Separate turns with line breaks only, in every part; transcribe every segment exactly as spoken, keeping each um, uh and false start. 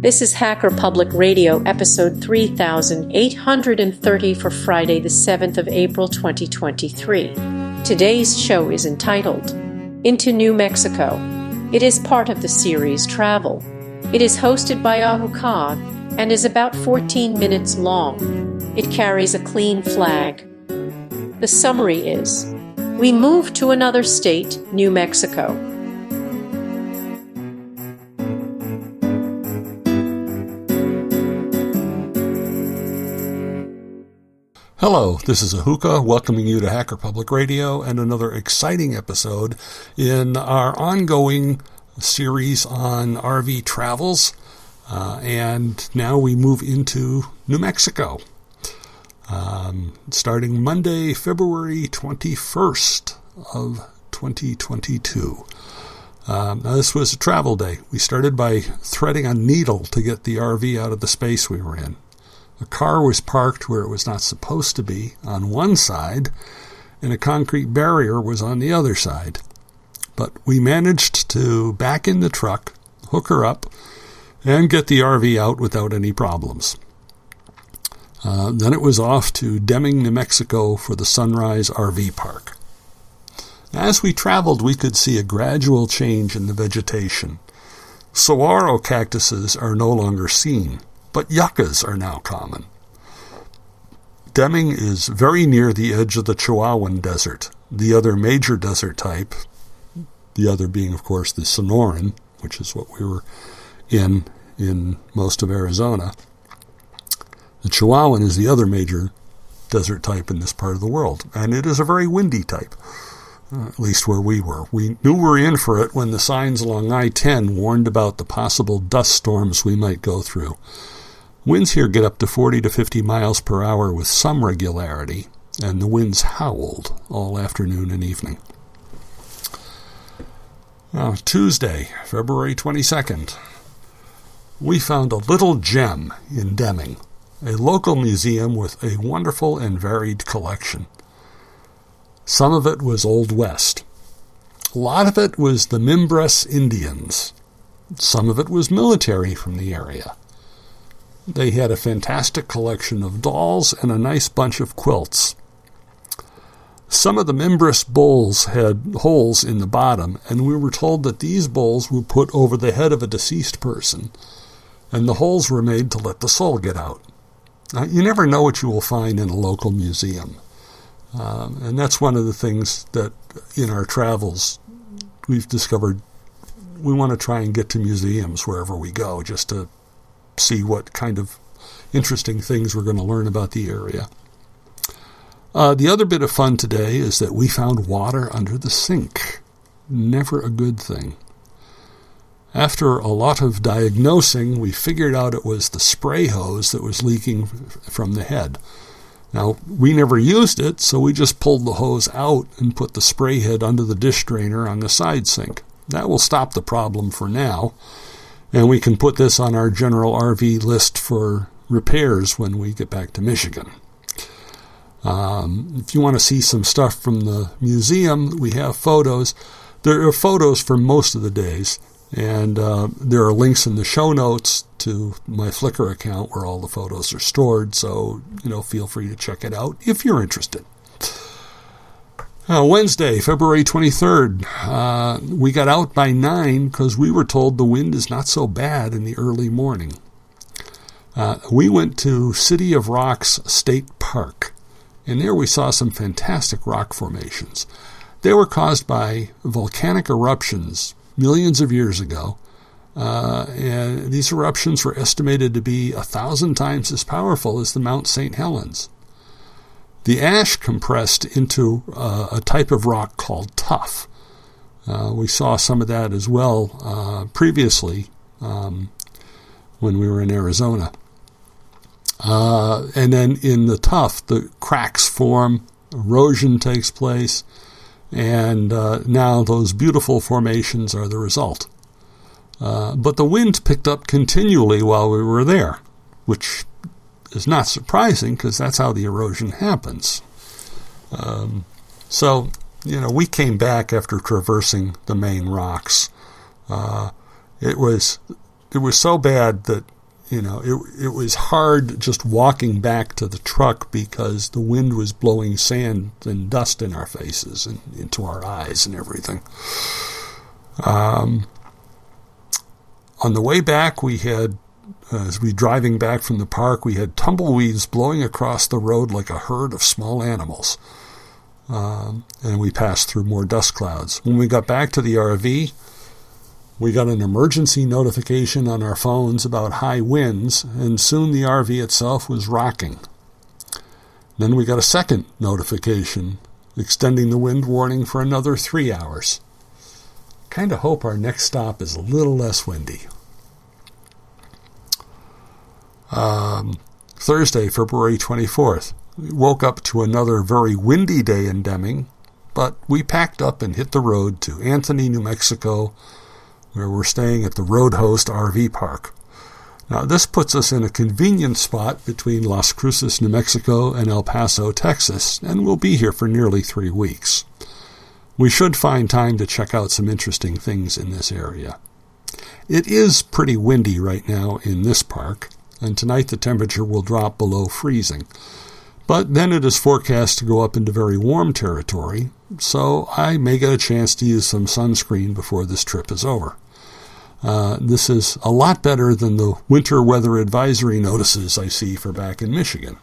This is Hacker Public Radio, episode three thousand eight hundred thirty for Friday, the seventh of April, twenty twenty-three. Today's show is entitled, Into New Mexico. It is part of the series Travel. It is hosted by Ahuka and is about fourteen minutes long. It carries a clean flag. The summary is, we move to another state, New Mexico.
Hello, this is Ahuka welcoming you to Hacker Public Radio and another exciting episode in our ongoing series on R V travels. Uh, and now we move into New Mexico. Um, starting Monday, February twenty-first of twenty twenty-two. Um, now this was a travel day. We started by threading a needle to get the R V out of the space we were in. A car was parked where it was not supposed to be on one side, and a concrete barrier was on the other side. But we managed to back in the truck, hook her up, and get the R V out without any problems. Uh, then it was off to Deming, New Mexico for the Sunrise R V Park. As we traveled, we could see a gradual change in the vegetation. Saguaro cactuses are no longer seen, but yuccas are now common. Deming is very near the edge of the Chihuahuan Desert, the other major desert type, the other being, of course, the Sonoran, which is what we were in in most of Arizona. The Chihuahuan is the other major desert type in this part of the world, and it is a very windy type, uh, at least where we were. We knew we were in for it when the signs along I ten warned about the possible dust storms we might go through. Winds here get up to forty to fifty miles per hour with some regularity, and the winds howled all afternoon and evening. Now, Tuesday, February twenty-second, we found a little gem in Deming, a local museum with a wonderful and varied collection. Some of it was Old West. A lot of it was the Mimbres Indians. Some of it was military from the area. They had a fantastic collection of dolls and a nice bunch of quilts. Some of the Mimbres bowls had holes in the bottom, and we were told that these bowls were put over the head of a deceased person, and the holes were made to let the soul get out. Now, you never know what you will find in a local museum. Um, and that's one of the things that in our travels we've discovered. We want to try and get to museums wherever we go, just to see what kind of interesting things we're going to learn about the area. Uh, the other bit of fun today is that we found water under the sink. Never a good thing. After a lot of diagnosing, we figured out it was the spray hose that was leaking from the head. Now, we never used it, so we just pulled the hose out and put the spray head under the dish drainer on the side sink. That will stop the problem for now, and we can put this on our general R V list for repairs when we get back to Michigan. Um, if you want to see some stuff from the museum, we have photos. There are photos for most of the days, and uh, there are links in the show notes to my Flickr account where all the photos are stored, so you know, feel free to check it out if you're interested. Uh, Wednesday, February twenty-third, uh, we got out by nine because we were told the wind is not so bad in the early morning. Uh, we went to City of Rocks State Park, and there we saw some fantastic rock formations. They were caused by volcanic eruptions millions of years ago, uh, and these eruptions were estimated to be a thousand times as powerful as the Mount Saint Helens. The ash compressed into uh, a type of rock called tuff. Uh, we saw some of that as well uh, previously um, when we were in Arizona. Uh, and then in the tuff, the cracks form, erosion takes place, and uh, now those beautiful formations are the result. Uh, but the wind picked up continually while we were there, which is not surprising because that's how the erosion happens. Um, so, you know, we came back after traversing the main rocks. Uh, it was it was so bad that you know, it it was hard just walking back to the truck because the wind was blowing sand and dust in our faces and into our eyes and everything. Um, on the way back, we had, uh, as we were driving back from the park, we had tumbleweeds blowing across the road like a herd of small animals. Um, and we passed through more dust clouds. When we got back to the R V, we got an emergency notification on our phones about high winds, and soon the R V itself was rocking. Then we got a second notification extending the wind warning for another three hours. Kind of hope our next stop is a little less windy. Um, Thursday, February twenty-fourth. We woke up to another very windy day in Deming, but we packed up and hit the road to Anthony, New Mexico, where we're staying at the Road Host R V Park. Now, this puts us in a convenient spot between Las Cruces, New Mexico, and El Paso, Texas, and we'll be here for nearly three weeks. We should find time to check out some interesting things in this area. It is pretty windy right now in this park, and tonight the temperature will drop below freezing. But then it is forecast to go up into very warm territory, so I may get a chance to use some sunscreen before this trip is over. Uh, this is a lot better than the winter weather advisory notices I see for back in Michigan.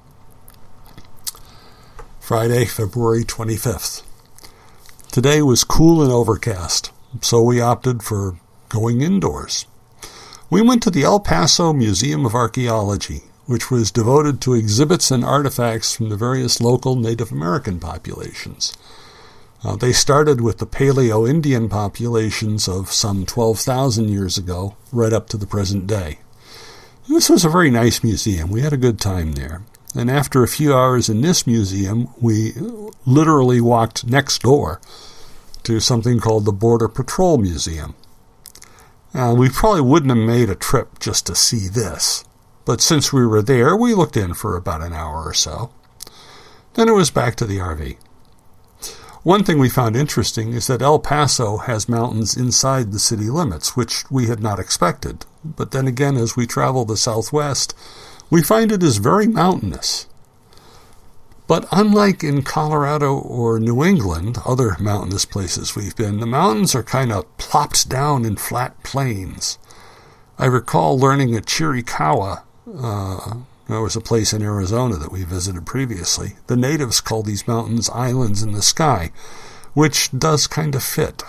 Friday, February twenty-fifth. Today was cool and overcast, so we opted for going indoors. We went to the El Paso Museum of Archaeology, which was devoted to exhibits and artifacts from the various local Native American populations. Uh, they started with the Paleo-Indian populations of some twelve thousand years ago, right up to the present day. This was a very nice museum. We had a good time there. And after a few hours in this museum, we literally walked next door to something called the Border Patrol Museum. Uh, we probably wouldn't have made a trip just to see this. But since we were there, we looked in for about an hour or so. Then it was back to the R V. One thing we found interesting is that El Paso has mountains inside the city limits, which we had not expected. But then again, as we travel the southwest, we find it is very mountainous. But unlike in Colorado or New England, other mountainous places we've been, the mountains are kind of plopped down in flat plains. I recall learning at Chiricahua, uh, there was a place in Arizona that we visited previously. The natives call these mountains islands in the sky, which does kind of fit.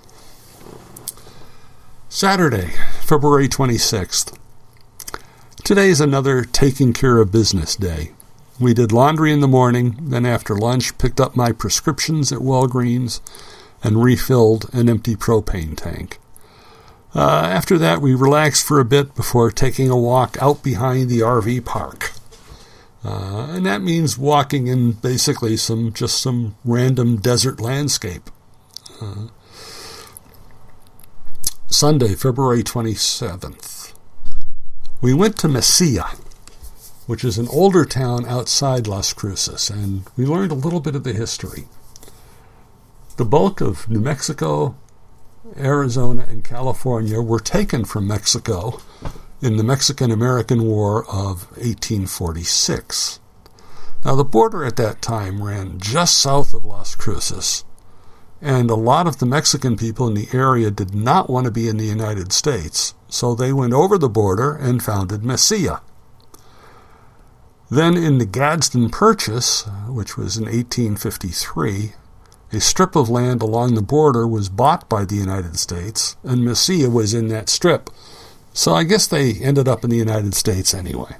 Saturday, February twenty-sixth. Today is another taking care of business day. We did laundry in the morning, then after lunch picked up my prescriptions at Walgreens and refilled an empty propane tank. Uh, after that, we relaxed for a bit before taking a walk out behind the R V park. Uh, and that means walking in basically some just some random desert landscape. Uh, Sunday, February twenty-seventh. We went to Mesilla, which is an older town outside Las Cruces, and we learned a little bit of the history. The bulk of New Mexico, Arizona, and California were taken from Mexico in the Mexican-American War of eighteen forty-six. Now, the border at that time ran just south of Las Cruces, and a lot of the Mexican people in the area did not want to be in the United States, so they went over the border and founded Mesilla. Then in the Gadsden Purchase, which was in eighteen fifty-three, a strip of land along the border was bought by the United States, and Mesilla was in that strip. So I guess they ended up in the United States anyway.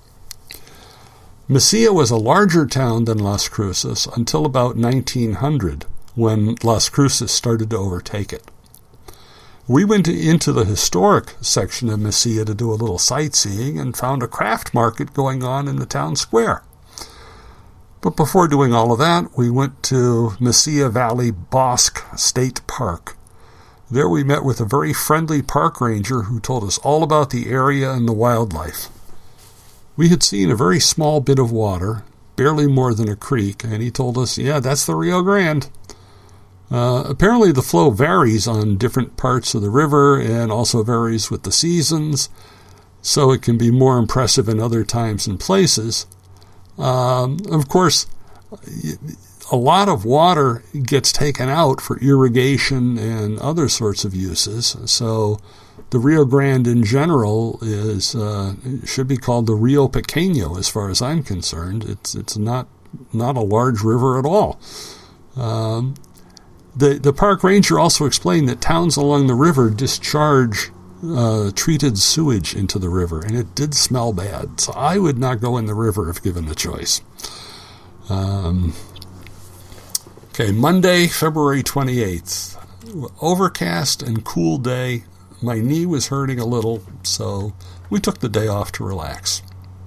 Mesilla was a larger town than Las Cruces until about nineteen hundred, when Las Cruces started to overtake it. We went into the historic section of Mesilla to do a little sightseeing and found a craft market going on in the town square. But before doing all of that, we went to Mesilla Valley Bosque State Park. There we met with a very friendly park ranger who told us all about the area and the wildlife. We had seen a very small bit of water, barely more than a creek, and he told us, yeah, that's the Rio Grande. Uh, apparently the flow varies on different parts of the river and also varies with the seasons. so it can be more impressive in other times and places. Um, of course, a lot of water gets taken out for irrigation and other sorts of uses. So the Rio Grande in general is uh, should be called the Rio Pequeño as far as I'm concerned. It's it's not not a large river at all. Um, the the park ranger also explained that towns along the river discharge uh, treated sewage into the river, and it did smell bad. So I would not go in the river if given the choice. Um, okay, Monday, February twenty-eighth. Overcast and cool day. My knee was hurting a little, so we took the day off to relax.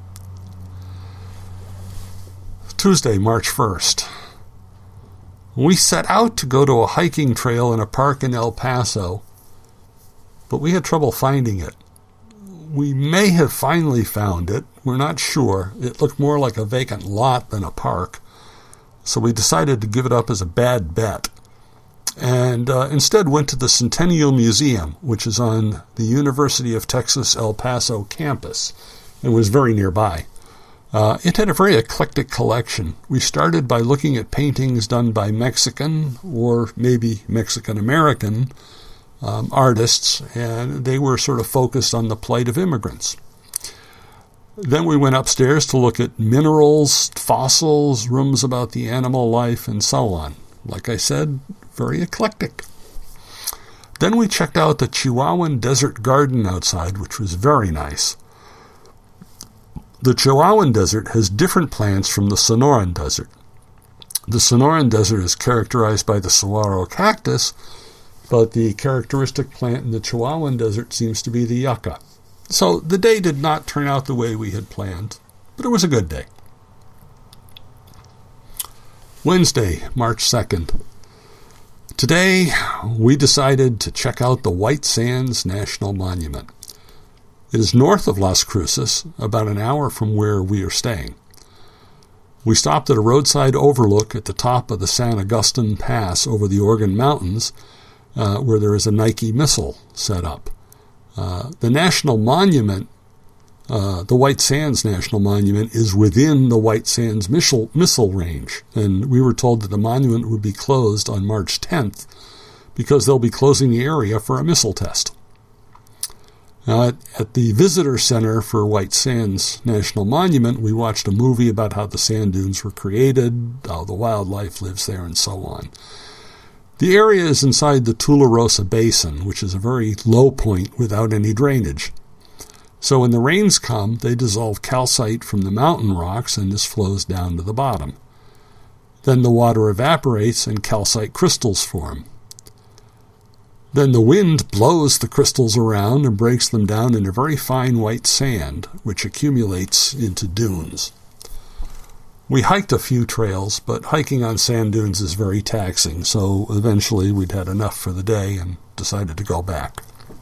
Tuesday, March first. We set out to go to a hiking trail in a park in El Paso, but we had trouble finding it. We may have finally found it. We're not sure. It looked more like a vacant lot than a park, so we decided to give it up as a bad bet, and uh, instead went to the Centennial Museum, which is on the University of Texas El Paso campus, and was very nearby. Uh, it had a very eclectic collection. We started by looking at paintings done by Mexican or maybe Mexican-American um, artists, and they were sort of focused on the plight of immigrants. Then we went upstairs to look at minerals, fossils, rooms about the animal life, and so on. Like I said, very eclectic. Then we checked out the Chihuahuan Desert Garden outside, which was very nice. The Chihuahuan Desert has different plants from the Sonoran Desert. The Sonoran Desert is characterized by the saguaro cactus, but the characteristic plant in the Chihuahuan Desert seems to be the yucca. So the day did not turn out the way we had planned, but it was a good day. Wednesday, March second. Today, we decided to check out the White Sands National Monument. It is north of Las Cruces, about an hour from where we are staying. We stopped at a roadside overlook at the top of the San Agustin Pass over the Organ Mountains, uh, where there is a Nike missile set up. Uh, the National Monument, uh, the White Sands National Monument, is within the White Sands missile, missile range, and we were told that the monument would be closed on March tenth because they'll be closing the area for a missile test. Uh, at the Visitor Center for White Sands National Monument, we watched a movie about how the sand dunes were created, how the wildlife lives there, and so on. The area is inside the Tularosa Basin, which is a very low point without any drainage. So when the rains come, they dissolve calcite from the mountain rocks and this flows down to the bottom. Then the water evaporates and calcite crystals form. Then the wind blows the crystals around and breaks them down into very fine white sand, which accumulates into dunes. We hiked a few trails, but hiking on sand dunes is very taxing, so eventually we'd had enough for the day and decided to go back.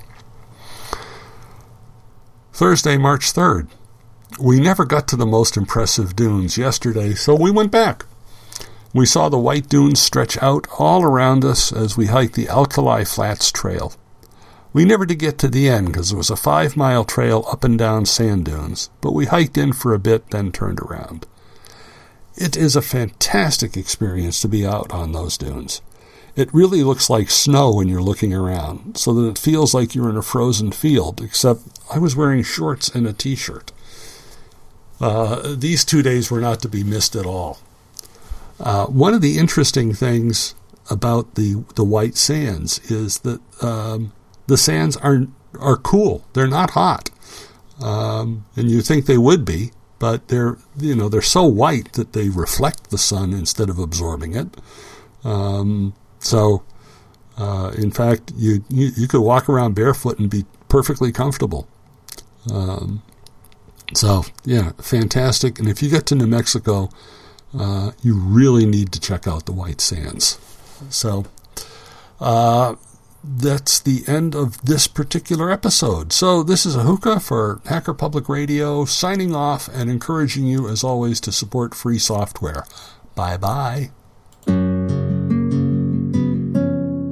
Thursday, March third. We never got to the most impressive dunes yesterday, so we went back. We saw the white dunes stretch out all around us as we hiked the Alkali Flats Trail. We never did get to the end because it was a five-mile trail up and down sand dunes, but we hiked in for a bit, then turned around. It is a fantastic experience to be out on those dunes. It really looks like snow when you're looking around, so that it feels like you're in a frozen field, except I was wearing shorts and a t-shirt. Uh, these two days were not to be missed at all. Uh, one of the interesting things about the the white sands is that um, the sands are are cool. They're not hot, um, and you think they would be, but they're you know they're so white that they reflect the sun instead of absorbing it. Um, so, uh, in fact, you, you you could walk around barefoot and be perfectly comfortable. Um, so, yeah, fantastic. And if you get to New Mexico, Uh, you really need to check out the White Sands. So uh, that's the end of this particular episode. So this is Ahuka for Hacker Public Radio, signing off and encouraging you, as always, to support free software. Bye-bye.
You have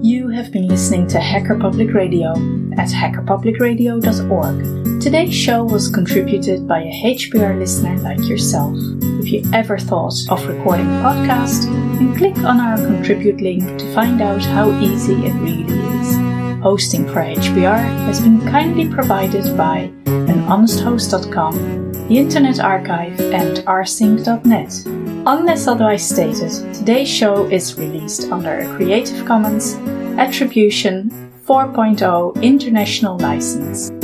have been listening to Hacker Public Radio at hacker public radio dot org. Today's show was contributed by a H P R listener like yourself. If you ever thought of recording a podcast, then click on our contribute link to find out how easy it really is. Hosting for H P R has been kindly provided by an honest host dot com, the Internet Archive and r sync dot net. Unless otherwise stated, today's show is released under a Creative Commons Attribution four point oh International License.